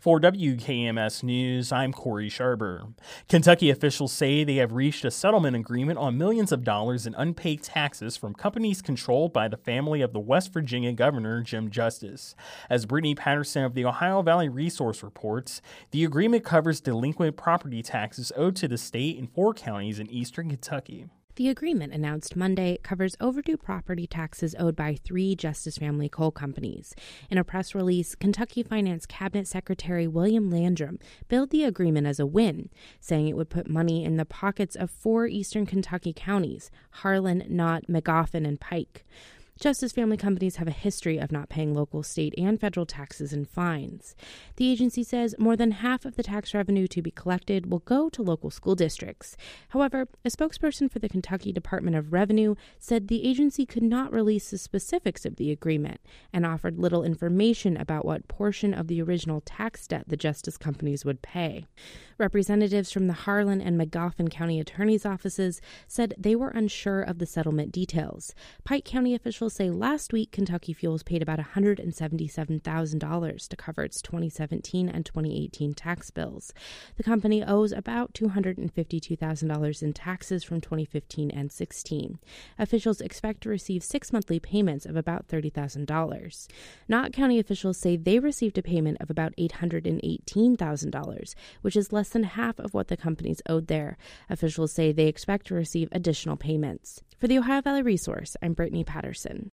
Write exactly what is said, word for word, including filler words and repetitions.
For W K M S News, I'm Corey Sharber. Kentucky officials say they have reached a settlement agreement on millions of dollars in unpaid taxes from companies controlled by the family of the West Virginia Governor Jim Justice. As Brittany Patterson of the Ohio Valley Resource reports, the agreement covers delinquent property taxes owed to the state in four counties in eastern Kentucky. The agreement, announced Monday, covers overdue property taxes owed by three Justice Family coal companies. In a press release, Kentucky Finance Cabinet Secretary William Landrum billed the agreement as a win, saying it would put money in the pockets of four eastern Kentucky counties: Harlan, Knott, Magoffin, and Pike. Justice Family companies have a history of not paying local, state, and federal taxes and fines. The agency says more than half of the tax revenue to be collected will go to local school districts. However, a spokesperson for the Kentucky Department of Revenue said the agency could not release the specifics of the agreement and offered little information about what portion of the original tax debt the justice companies would pay. Representatives from the Harlan and Magoffin County Attorney's offices said they were unsure of the settlement details. Pike County officials say last week Kentucky Fuels paid about one hundred seventy-seven thousand dollars to cover its twenty seventeen and twenty eighteen tax bills. The company owes about two hundred fifty-two thousand dollars in taxes from twenty fifteen and sixteen. Officials expect to receive six monthly payments of about thirty thousand dollars. Knott County officials say they received a payment of about eight hundred eighteen thousand dollars, which is less than half of what the companies owed there. Officials say they expect to receive additional payments. For the Ohio Valley Resource, I'm Brittany Patterson.